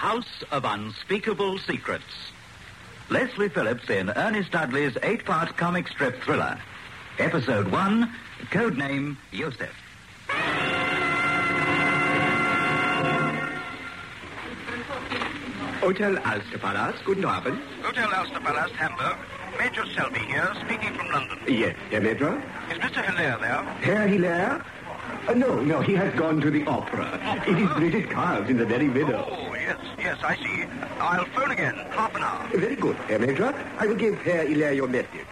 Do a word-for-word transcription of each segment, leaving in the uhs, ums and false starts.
House of Unspeakable Secrets. Leslie Phillips in Ernest Dudley's eight-part comic strip thriller. Episode one, codename Yusuf. Hotel Alsterpalast, guten Abend. Hotel Alsterpalast, Hamburg. Major Selby here, speaking from London. Yes, Herr Major. Is Mister Hilaire there? Herr Hilaire? Uh, no, no, he has gone to the opera. It is Bridget Carves in the very middle. Oh, yes, yes, I see. I'll phone again. Half an hour. Very good, Herr Major. I will give Herr Hilaire your message.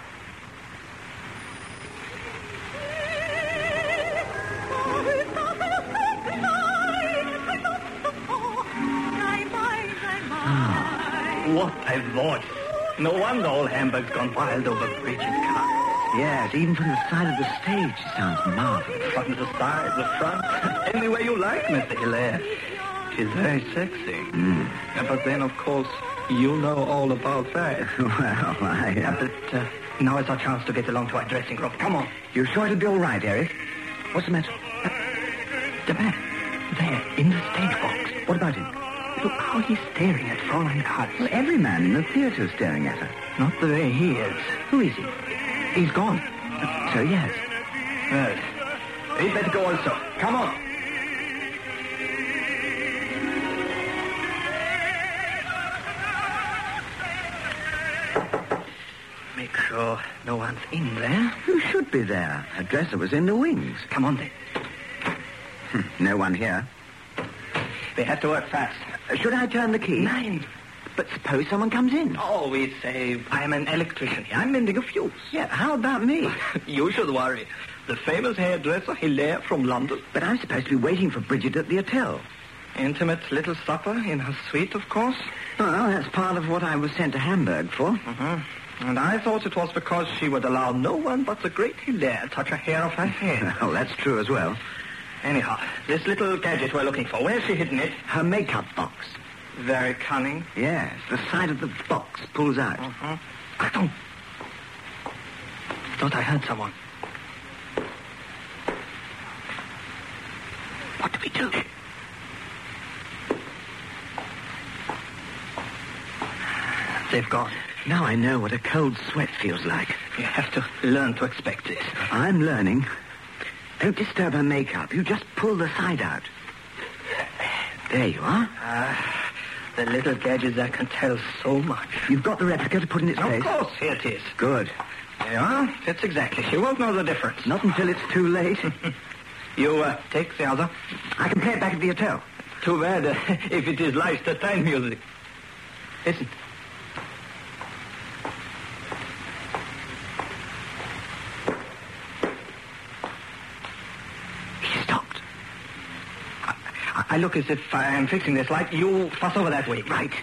What a voice. No wonder all Hamburg's gone wild over Bridget Carves. Yes, even from the side of the stage, it sounds marvelous. From the side, the front, any way you like, Mister Hilaire. She's very sexy. Mm. But then, of course, you know all about that. Well, I... Uh, but uh, now is our chance to get along to our dressing room. Come on. You're sure it'll be all right, Eric? What's the matter? Uh, the man, there, in the stage box. What about him? Look how he's staring at Fräulein Karls. Well, every man in the theatre's staring at her. Not the way he is. Who is he? He's gone. Uh, so, yes. Well, he'd better go also. Come on. Make sure no one's in there. Who should be there? Her dresser was in the wings. Come on, then. Hm, no one here. They have to work fast. Uh, should I turn the key? Nine. But suppose someone comes in. Oh, we say I'm an electrician here. I'm mending a fuse. Yeah, how about me? You should worry. The famous hairdresser Hilaire from London. But I'm supposed to be waiting for Bridget at the hotel. Intimate little supper in her suite, of course. Well, that's part of what I was sent to Hamburg for. Mm-hmm. And I thought it was because she would allow no one but the great Hilaire touch a hair of her head. Well, that's true as well. Anyhow, this little gadget we're looking for, where's she hidden it? Her makeup box. Very cunning. Yes, the side of the box pulls out. Uh-huh. Achtung! Thought I heard someone. What do we do? They've gone. Now I know what a cold sweat feels like. You have to learn to expect this. I'm learning. Don't disturb her makeup. You just pull the side out. There you are. Ah. The little gadget that can tell so much. You've got the replica to put in its place? Of course, here it is. Good. There you are. Fits exactly. She won't know the difference. Not until it's too late. You uh, take the other. I can play it back at the hotel. Too bad uh, if it is Leister-Stein music. Listen. He stopped. I look as if I'm fixing this light. You fuss over that way. Right.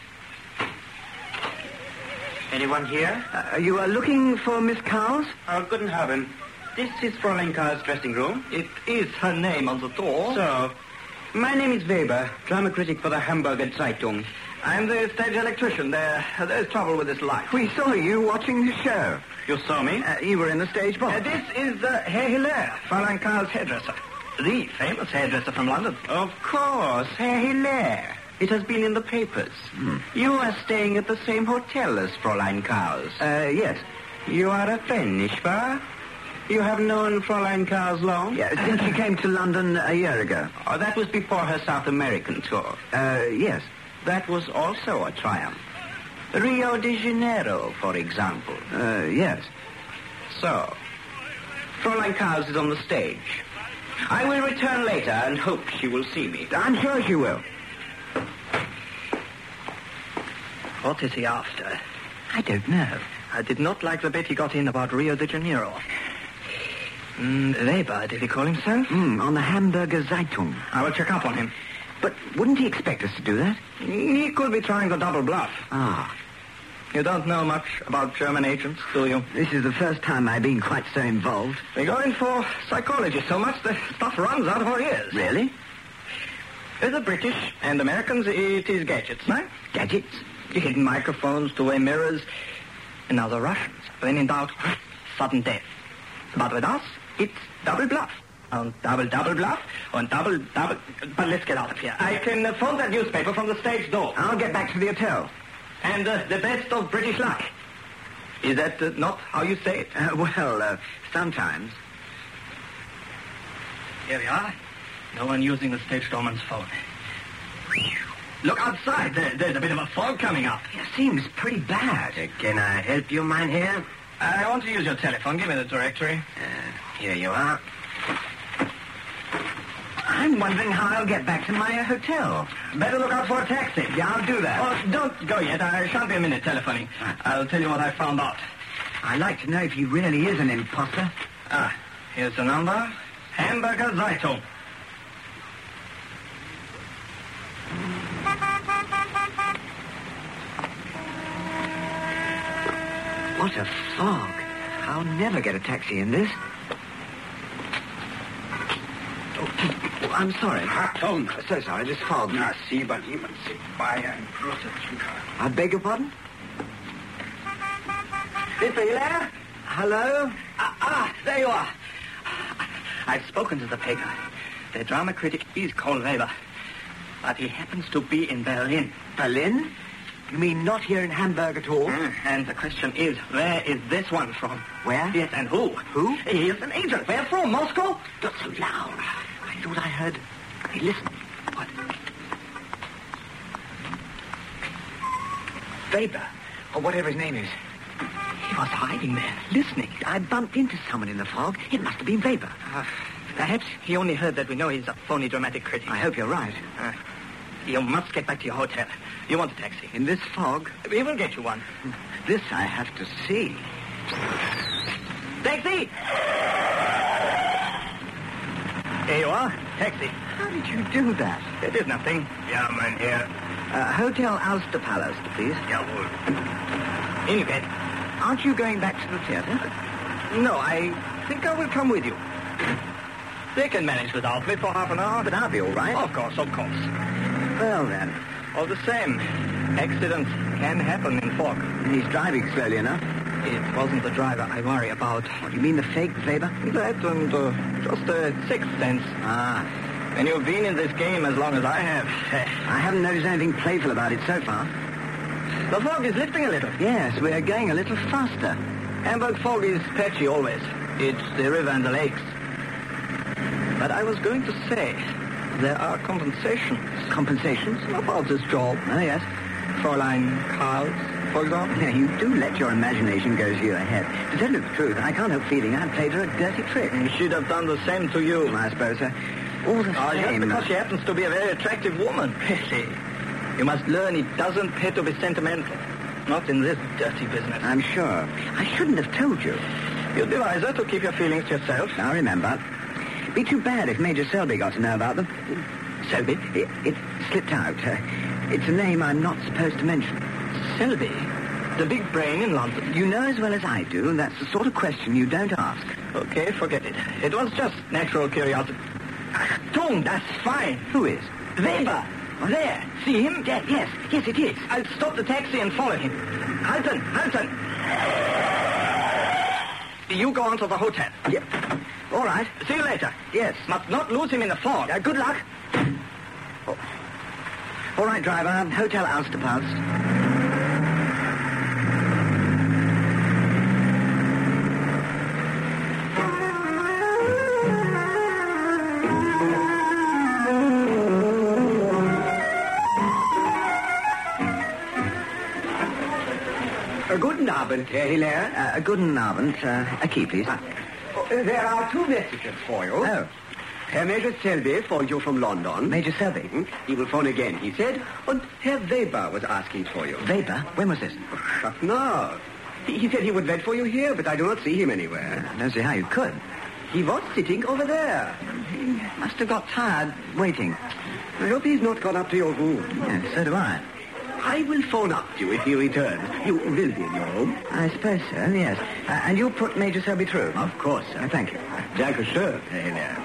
Anyone here? Uh, you are looking for Miss Carls? Oh, guten Abend. This is Fräulein Karls' dressing room. It is her name on the door. So, my name is Weber, drama critic for the Hamburger Zeitung. I'm the stage electrician. There, there's trouble with this light. We saw you watching the show. You saw me? Uh, you were in the stage box. Uh, this is uh, Herr Hilaire, Fräulein Karls' hairdresser. The famous hairdresser from London. Of course, Herr Hilaire. It has been in the papers. Hmm. You are staying at the same hotel as Fräulein Karls. Uh, yes. You are a friend, nicht wahr? You have known Fräulein Karls long? Yeah, since she came to London a year ago. Oh, that was before her South American tour. Uh, yes. That was also a triumph. Rio de Janeiro, for example. Uh, yes. So, Fräulein Karls is on the stage. I will return later and hope she will see me. I'm sure she will. What is he after? I don't know. I did not like the bit he got in about Rio de Janeiro. Mm, Weber, did he call himself? Mm, on the Hamburger Zeitung. I will check up on him. But wouldn't he expect us to do that? He could be trying the double bluff. Ah. You don't know much about German agents, do you? This is the first time I've been quite so involved. They go in for psychology so much the stuff runs out of our ears. Really? With the British and Americans, it is gadgets, no? Gadgets? Hidden microphones, two-way mirrors. And now the Russians, when in doubt, sudden death. But with us, it's double bluff. on double, double bluff, on double, double... But let's get out of here. I can uh, phone that newspaper from the stage door. I'll get back to the hotel. And uh, the best of British luck. Is that uh, not how you say it? Uh, well, uh, sometimes. Here we are. No one using the stage doorman's phone. Look outside. There, there's a bit of a fog coming up. It seems pretty bad. Uh, can I help you, Mynheer? I want to use your telephone. Give me the directory. Uh, here you are. I'm wondering how I'll get back to my uh, hotel. Better look out for a taxi. Yeah, I'll do that. Oh, don't go yet. I shan't be a minute telephoning. I'll tell you what I found out. I'd like to know if he really is an imposter. Ah, here's the number. Hamburger Zeitung. What a fog. I'll never get a taxi in this. Oh, I'm sorry. Achtung. So sorry, this fog. Na, sieben, iemand zit bij een grote zuger. I beg your pardon? Mister Hilaire? Hello? Ah, ah, there you are. I've spoken to the paper. The drama critic is Karl Weber. But he happens to be in Berlin. Berlin? You mean not here in Hamburg at all? Mm, and the question is, where is this one from? Where? Yes, and who? Who? He is an agent. Where from? Moscow? Not so loud. I thought I heard... Hey, listen. What? Weber, or whatever his name is. He was hiding there, listening. I bumped into someone in the fog. It must have been Weber. Uh, perhaps he only heard that we know he's a phony dramatic critic. I hope you're right. Uh, you must get back to your hotel. You want a taxi? In this fog? We will get you one. This I have to see. Taxi! Here you are. Taxi. How did you do that? It is nothing. Ja, Mynheer. Uh, Hotel Ulster Palace, please. Jawohl. In you get. Aren't you going back to the theatre? No, I think I will come with you. They can manage without me for half an hour. But I'll be all right. Of course, of course. Well, then. All the same, accidents can happen in fog. He's driving slowly enough. It wasn't the driver I worry about. What, do you mean the fake Weber? That and uh, just a sixth sense. Ah. And you've been in this game as long as I have. I haven't noticed anything playful about it so far. The fog is lifting a little. Yes, we're going a little faster. Hamburg fog is patchy always. It's the river and the lakes. But I was going to say, there are compensations. Compensations? About this job. Oh, yes. Fräulein Karls, for example. Yeah, you do let your imagination go to your head. To tell you the truth, I can't help feeling I played her a dirty trick. She'd have done the same to you. I suppose so. All the Oh, just same... because she happens to be a very attractive woman. Really. You must learn it doesn't pay to be sentimental. Not in this dirty business. I'm sure. I shouldn't have told you. You'd be wiser to keep your feelings to yourself. Now remember. It'd be too bad if Major Selby got to know about them. Selby? It, it slipped out. Uh, it's a name I'm not supposed to mention. Selby? The big brain in London. You know as well as I do, that's the sort of question you don't ask. Okay, forget it. It was just natural curiosity. Achtung, that's fine. Who is? Weber. There. See him? Yeah, yes, yes, it is. I'll stop the taxi and follow him. Halten, halten. You go on to the hotel. Yeah. All right. See you later. Yes. Must not lose him in the fog. Uh, good luck. Oh. All right, driver. Hotel Ulster Palace. Guten Abend, Herr Hilaire. Uh, guten Abend. Uh, a key, please. Oh, there are two messages for you. Oh. Herr Major Selby phoned you from London. Major Selby? Hmm? He will phone again, he said. And Herr Weber was asking for you. Weber? When was this? Just now. He, he said he would wait for you here, but I do not see him anywhere. I don't see how you could. He was sitting over there. He must have got tired waiting. I hope he's not gone up to your room. Yes, so do I. I will phone up to you if he returns. You will be in your room. I suppose so, yes. Uh, and you'll put Major Selby through? Of course, sir. Uh, thank you. Danke schön, Herr Hilaire.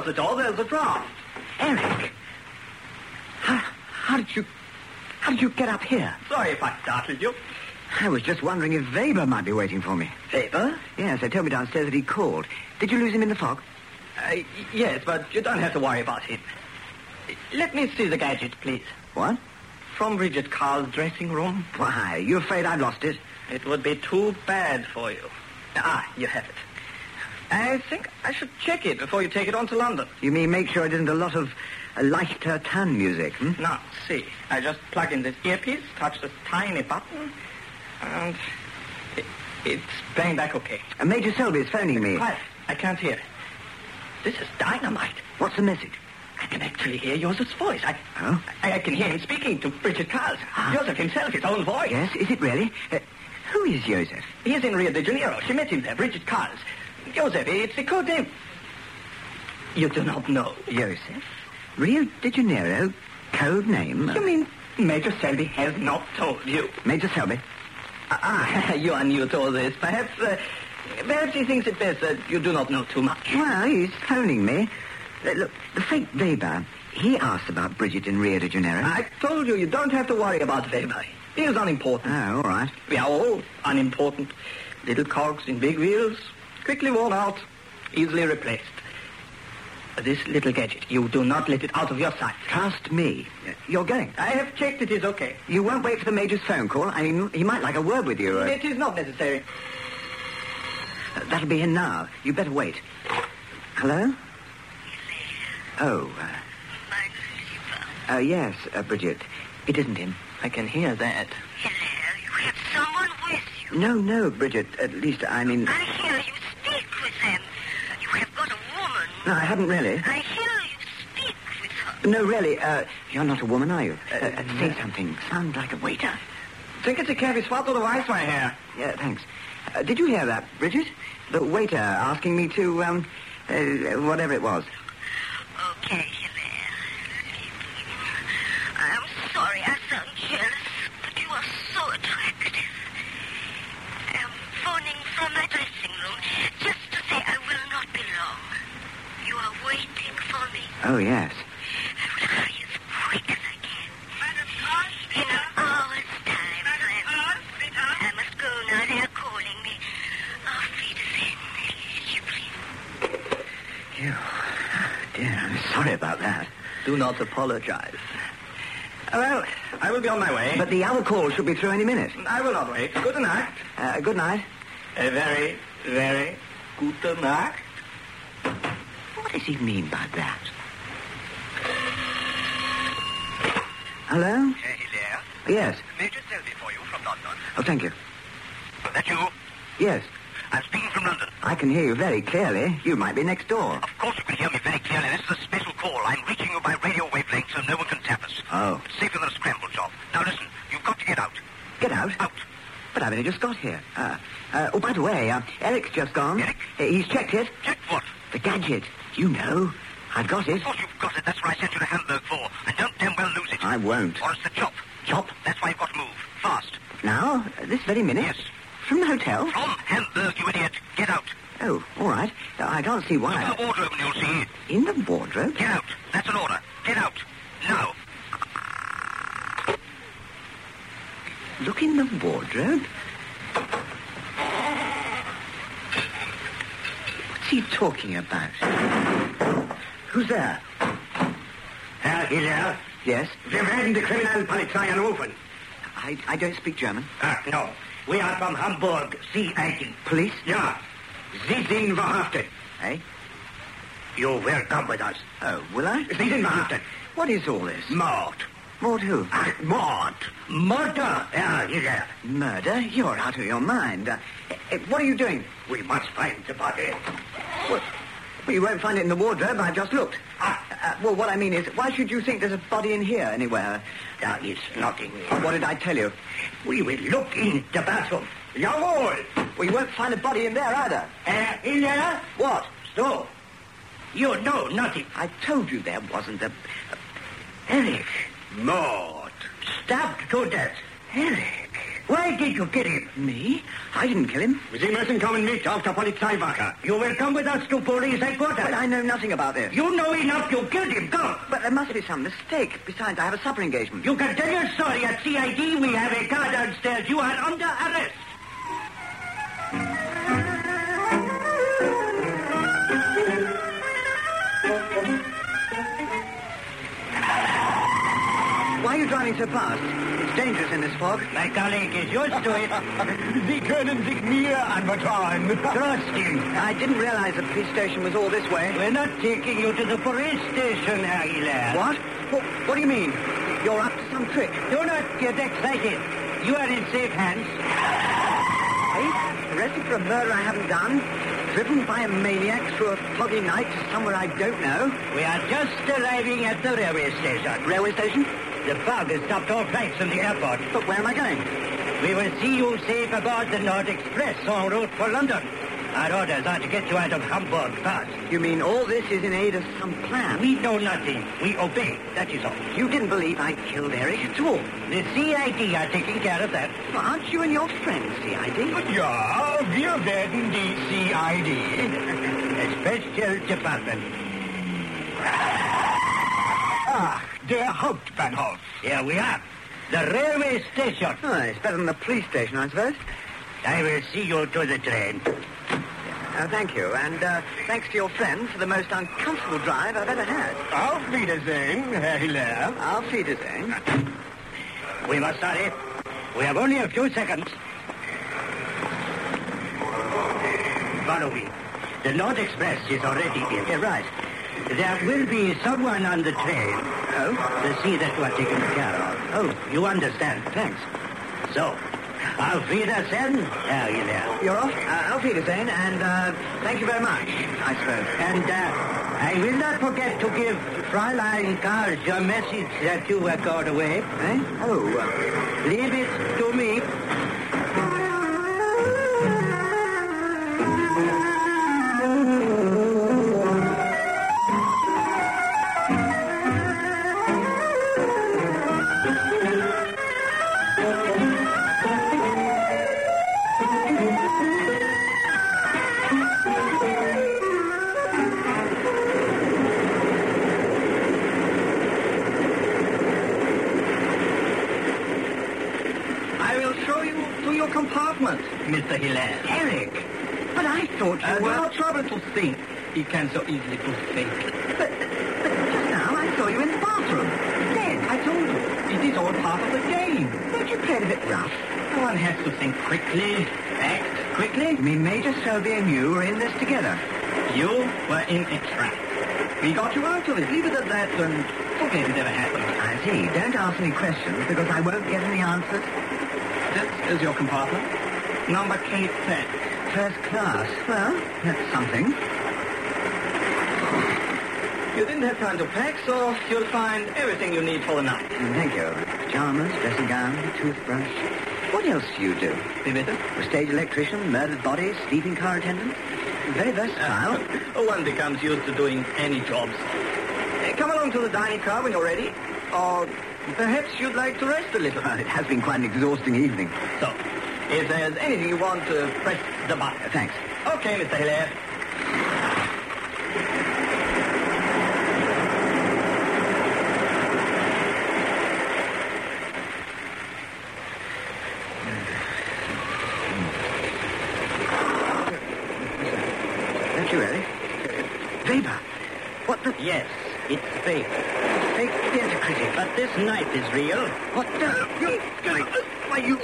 close the door. There's a draft. Eric! How, how did you... How did you get up here? Sorry if I startled you. I was just wondering if Weber might be waiting for me. Weber? Yes, they told me downstairs that he called. Did you lose him in the fog? Uh, yes, but you don't have to worry about him. Let me see the gadget, please. What? From Bridget Carl's dressing room. Why, you afraid I've lost it? It would be too bad for you. Ah, you have it. I think I should check it before you take it on to London. You mean make sure it isn't a lot of uh, lighter tan music, hmm? Now, see. I just plug in this earpiece, touch this tiny button, and it, it's playing back okay. Uh, Major Selby is phoning me. Quiet. I can't hear. This is dynamite. What's the message? I can actually hear Joseph's voice. I, Oh? I, I can hear him speaking to Bridget Carl. Ah. Joseph himself, his own voice. Yes, is it really? Uh, who is Joseph? He is in Rio de Janeiro. She met him there, Bridget Carl's. Joseph, it's the code name. You do not know. Joseph? Rio de Janeiro? Code name? You mean Major Selby has not told you? Major Selby? Ah, you are new to all this. Perhaps, uh, perhaps he thinks it best that you do not know too much. Well, he's phoning me. Uh, look, the fake Weber, he asked about Bridget in Rio de Janeiro. I told you, you don't have to worry about Weber. He is unimportant. Oh, all right. We are all unimportant. Little cogs in big wheels, quickly worn out, easily replaced. This little gadget, you do not let it out of your sight. Trust me. Uh, You're going. I have checked it is okay. You won't wait for the Major's phone call? I mean, he might like a word with you. Uh, It is not necessary. uh, that'll be him now. You better wait. Hello? Oh, uh... Uh, yes, uh, Bridget. It isn't him. I can hear that. Hello, you have someone with you. No, no, Bridget. At least, I mean... I hear you speak with them. You have got a woman. No, I haven't really. I hear you speak with her. No, really. Uh, you're not a woman, are you? Uh, uh, say something. Sound like a waiter. Think it's a cabbie swat or the rice right here. Yeah, thanks. Uh, did you hear that, Bridget? The waiter asking me to, um, uh, whatever it was. Okay, Hilaire. I'm sorry I sound jealous, but you are so attractive. I'm phoning from my dressing room just to say I will not be long. You are waiting for me. Oh, yes. I will hurry as quick as I can. In an hour's time, friend. I must go now. They are calling me. Auf Wiedersehen, Liebling. You... Dear, I'm sorry about that. Do not apologize. Well, I will be on my way. But the other call should be through any minute. I will not wait. Good night. Uh, good night. A very, very good night. What does he mean by that? Hello? Uh, Hilaire, Yes. Major Selby for you from London. Oh, thank you. That you? Yes. I'm speaking from London. I can hear you very clearly. You might be next door. Of course you can hear me very clearly. This is a special call. I'm reaching you by radio wavelength so no one can tap us. Oh. It's safer than a scramble job. Now listen, you've got to get out. Get out? Out. But I've only just got here. Uh, uh, oh, by the way, uh, Eric's just gone. Eric? Uh, he's checked it. Check what? The gadget. You know. I've got it. Of course you've got it. That's what I sent you to Hamburg for. And don't damn well lose it. I won't. Or it's the chop. Chop? That's why you've got to move. Fast. Now? Uh, this very minute? Yes. From the hotel? From Hamburg, you idiot. Get out. Oh, all right. Uh, I can't see Look why. in the wardrobe and you'll see. In the wardrobe? Get out. That's an order. Get out. Now. Look in the wardrobe? What's he talking about? Who's there? Herr Hilaire, Yes? wir werden die Kriminalpolizei anrufen. I, I don't speak German. Ah, no. We are from Hamburg, C eighteen. Police? Ja, Sie sind verhaftet. Eh? You will come with us. Oh, will I? Sie sind verhaftet. What is all this? Mord. Mord who? Ach, Mord. Murder, Herr Hilaire. Murder? You're out of your mind. Uh, eh, what are you doing? We must find the body. Well, well, you won't find it in the wardrobe. I just looked. Ah, Uh, well, what I mean is, why should you think there's a body in here anywhere? there is nothing. What did I tell you? We will look in the bathroom. Jawohl. Well, you won't find a body in there either. Herr Hilaire? What? So, you know nothing. I told you there wasn't a... Eric. Mord. Stabbed to death. Eric? Why did you kill him? Me? I didn't kill him. Sie müssen kommen mit auf der Polizeiwache. You will come with us to police headquarters. But I know nothing about this. You know enough. You killed him. Go. But there must be some mistake. Besides, I have a supper engagement. You can tell your story at C I D. We have a car downstairs. You are under arrest. Why are you driving so fast? It's dangerous in this fog. My colleague is used to it. Sie können sich mir anvertrauen. Trust him. I didn't realize the police station was all this way. We're not taking you to the police station, Herr Hilaire. What? what? What do you mean? You're up to some trick. Do not get excited. You are in safe hands. Hey, arrested for a murder I haven't done. Driven by a maniac through a foggy night to somewhere I don't know. We are just arriving at the railway station. Railway station? The fog has stopped all flights from the airport. But where am I going? We will see you safe aboard the Nord Express en route for London. Our orders are to get you out of Hamburg fast. You mean all this is in aid of some plan? We know nothing. We obey. That is all. You didn't believe I killed Eric at all. The C I D are taking care of that. Well, aren't you and your friends C I D? Ja, wir werden die C I D. A special department. Ah, der Hauptbahnhof. Here we are. The railway station. Oh, it's better than the police station, I suppose. I will see you to the train. Uh, thank you, and uh, thanks to your friends for the most uncomfortable drive I've ever had. Auf Wiedersehen, Herr Hilaire. Auf Wiedersehen. We must hurry. We have only a few seconds. Follow me. The Nord Express is already in. Yeah, right. There will be someone on the train. Oh? To see that you are taken care of. Oh, you understand. Thanks. So, auf Wiedersehen, Herr Hilaire. You're off? Uh, auf Wiedersehen, and uh, thank you very much, I suppose. And uh, I will not forget to give Fräulein Karl your message that you were called away. Eh? Oh, uh, Leave it to me. Mister Hilaire. Eric! But I thought you Uh, were... no trouble to think. He can so easily prove fake. But, but just now I saw you in the bathroom. Dead. I told you. It is all part of the game. But you played a bit rough. One has to think quickly, act quickly. You mean Major Selby and you were in this together? You were in a trap. We got you out of it. Leave it at that and forget it ever happened. I see. Don't ask any questions because I won't get any answers. This is your compartment. Number K ten. First class. Well, that's something. You didn't have time to pack, so you'll find everything you need for the night. Mm, Thank you. Pajamas, dressing gown, toothbrush. What else do you do? Wie bitte? A stage electrician, murdered bodies, sleeping car attendant? Very versatile. One becomes used to doing any jobs. Uh, Come along to the dining car when you're ready. Or perhaps you'd like to rest a little. Well, it has been quite an exhausting evening. So, if there's anything you want, uh, press the button. Uh, thanks. Okay, Mister Hilaire. Don't you really? Weber! What the... Yes, it's fake. Fake theatre critic. But this night is real. What the... You... Why, you...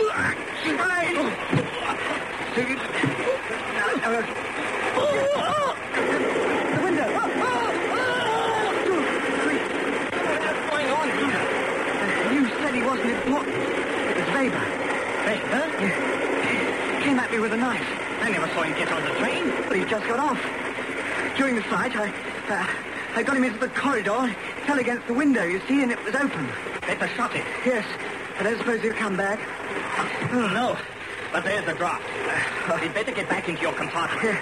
The window! Two, three. What's going on here? You said he wasn't important. It was Weber. Fake, huh? He came at me with a knife. I never saw him get on the train. But he just got off. During the fight, I... Uh, I got him into the corridor. He fell against the window, you see, and it was open. Better shut it. Yes. I don't suppose he'll come back. Hmm, no, but there's the draft. Uh, you'd better get back into your compartment. Yeah.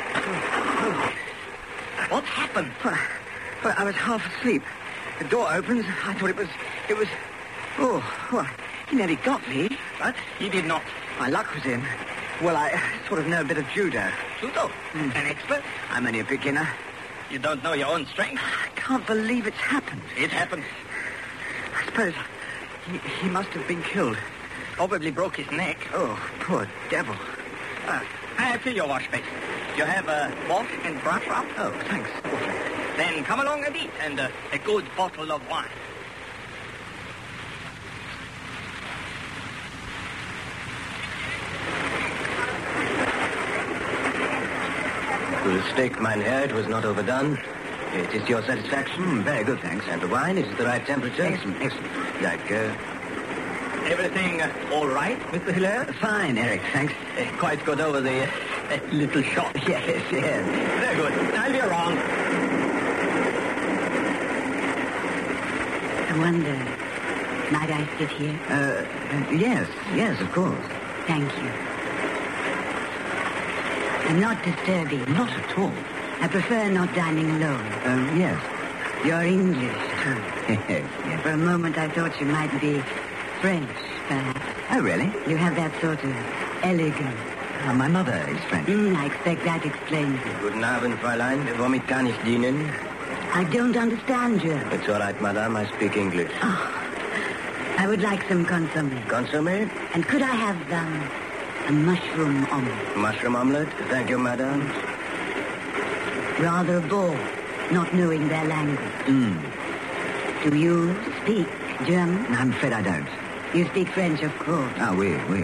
What happened? Well, well, I was half asleep. The door opens. I thought it was... It was... Oh, well, He nearly got me. But he did not. My luck was in. Well, I sort of know a bit of judo. Judo? Mm. An expert? I'm only a beginner. You don't know your own strength? I can't believe it's happened. It happened. I suppose he, he must have been killed. Probably broke his neck. Oh, poor devil. Uh, I fill your wash basin. You have a wash and brush up? Oh, thanks. Awfully. Then come along and eat, and uh, a good bottle of wine. The steak, mein Herr, it was not overdone. It is to your satisfaction. Mm, very good, thanks. And the wine, it is the right temperature. Excellent, excellent. Like, uh, Everything uh, all right, Mister Hilaire? Fine, Eric, thanks. Uh, quite got over the uh, little shot. Yes, yes. Very good. I'll be around. I wonder, might I sit here? Uh, uh, yes, yes, of course. Thank you. I'm not disturbing. Not at all. I prefer not dining alone. Um, yes. You're English, too. Yes, yes. For a moment I thought you might be French, perhaps. Oh, really? You have that sort of elegance. Uh, my mother is French. Mm, I expect that explains it. Guten Abend, Fräulein. Womit kann ich dienen? I don't understand you. It's all right, madame. I speak English. I would like some consommé. Consommé? And could I have um, a mushroom omelette? Mushroom omelette? Thank you, madame. Rather a bore, not knowing their language. Mm. Do you speak German? I'm afraid I don't. You speak French, of course. Ah, oui, oui.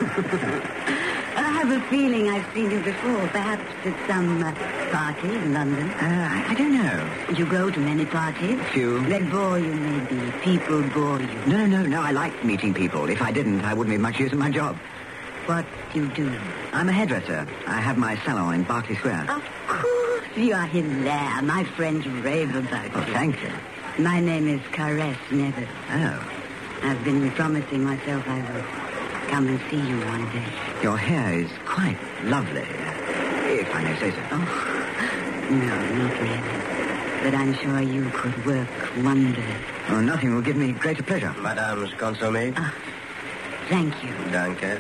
I have a feeling I've seen you before, perhaps at some uh, party in London. uh, I, I don't know. You go to many parties? A few. They bore you, maybe. People bore you. No, no, no. I like meeting people. If I didn't, I wouldn't be much use in my job. What do you do? I'm a hairdresser. I have my salon in Berkeley Square. Of course, you are Hilaire. My friends rave about Oh, you. thank you. My name is Caress Neville. Oh. I've been promising myself I will come and see you one day. Your hair is quite lovely, if I may say so. Oh, no, not really. But I'm sure you could work wonders. Oh, nothing will give me greater pleasure. Madame's consommé? Ah, thank you. Danke.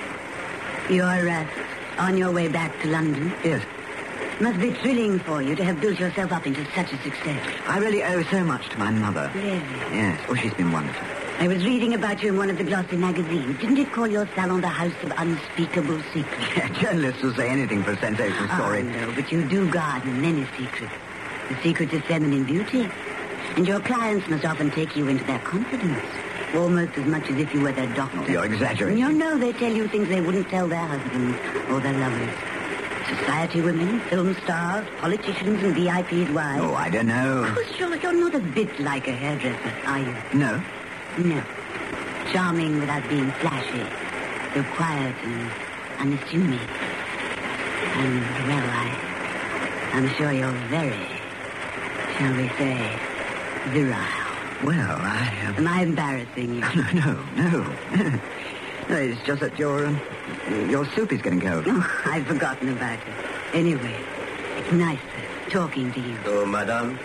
You're uh, on your way back to London. Yes. Must be thrilling for you to have built yourself up into such a success. I really owe so much to my mother. Really? Yes. Oh, she's been wonderful. I was reading about you in one of the glossy magazines. Didn't it call your salon the House of Unspeakable Secrets? Journalists will say anything for a sensational story. Oh, no, but you do guard many secrets. The secrets of feminine beauty. And your clients must often take you into their confidence. Almost as much as if you were their doctor. Oh, you're exaggerating. You know they tell you things they wouldn't tell their husbands or their lovers. Society women, film stars, politicians and V I Ps' wives. Oh, I don't know. Oh, sure, you're not a bit like a hairdresser, are you? No. No. Charming without being flashy. So quiet and unassuming. And, well, I... I'm sure you're very, shall we say, virile. Well, I... Uh... Am I embarrassing you? No, no, no. No, it's just that your, um, your soup is getting cold. Oh, I've forgotten about it. Anyway, it's nice talking to you. Oh, madame?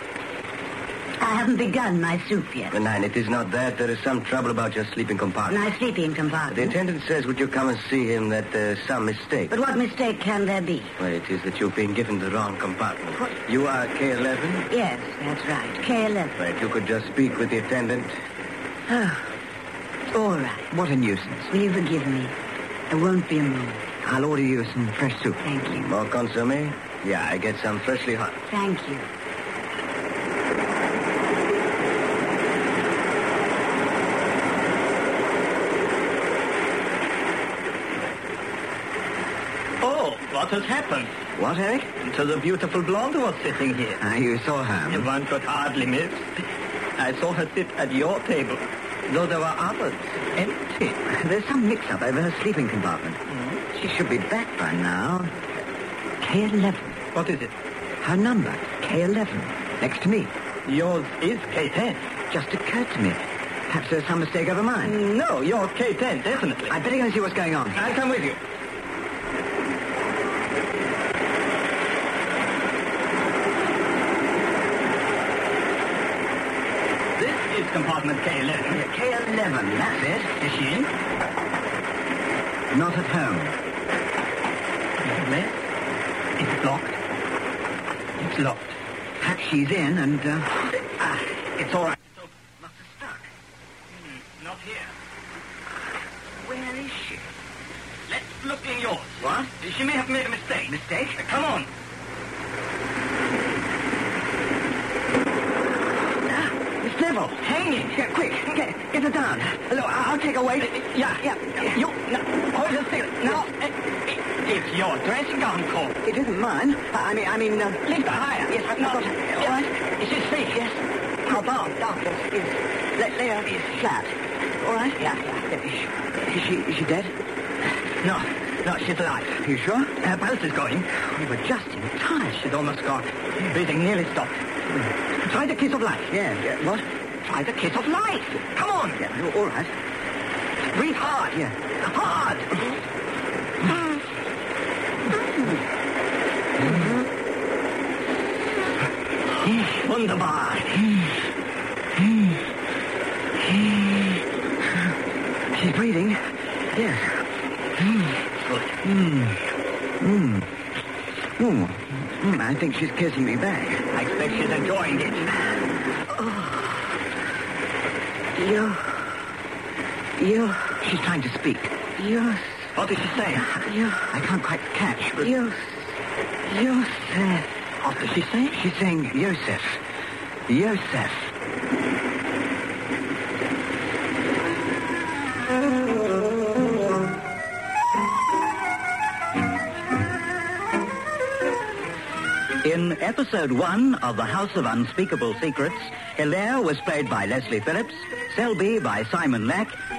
I haven't begun my soup yet. Nein, it is not that. There is some trouble about your sleeping compartment. My sleeping compartment. The attendant says, would you come and see him, that there's some mistake. But what mistake can there be? Well, it is that you've been given the wrong compartment. What? You are K eleven? Yes, that's right. K eleven. Right, you could just speak with the attendant. Oh, all right. What a nuisance. Will you forgive me? I won't be a moment. I'll order you some fresh soup. Thank you. More consommé? Yeah, I get some freshly hot. Thank you. Oh, what has happened? What, Eric? To the beautiful blonde who was sitting here. Ah, you saw her. One could hardly miss. I saw her sit at your table, though there were others. Empty. There's some mix-up over her sleeping compartment. Mm-hmm. She should be back by now. K eleven. What is it? Her number, K eleven. Next to me. Yours is K ten. Just occurred to me. Perhaps there's some mistake over mine. No, you're K ten, definitely. I'd better go and see what's going on. I'll come with you. This is It's compartment K eleven. K eleven, that's it. Is she in? Not at home. Yes. It's locked. It's locked. Perhaps she's in and, uh... Ah, it's all right. So, must have stuck. Hmm, not here. Where is she? Let's look in yours. What? She may have made a mistake. Mistake? Uh, come on. Ah, Miss Neville. Hang it. Yeah, quick, get, get her down. Look, I- I'll take her weight. Yeah, yeah. You, no, hold her still. No, it, it, it's your dressing gown coat. It isn't mine. I I mean, I mean, uh... Lift her higher. Yes, I've no. got her. All right? Is she safe? Yes. How about? Down, yes, yes. Let, lay her flat. All right? Yeah, yeah. Is she, is she dead? No, no, she's alive. Are you sure? Her pulse is going. We were just in time. She's almost gone. Breathing nearly stopped. Try the kiss of life. Yeah, yeah. What? Try the kiss of life. Come on. Yeah, no, all right. Breathe hard. Yeah. Hard. Wunderbar. She's breathing. Yes. Good. Mm. Mm. Mm. Mm. I think she's kissing me back. I expect she's enjoying it. You. You. She's trying to speak. Yes. What did she say? You. I can't quite catch. But Yes. Yosef. what does she say? She's saying Yosef. Yosef. In episode one of The House of Unspeakable Secrets, Hilaire was played by Leslie Phillips, Selby by Simon Lack,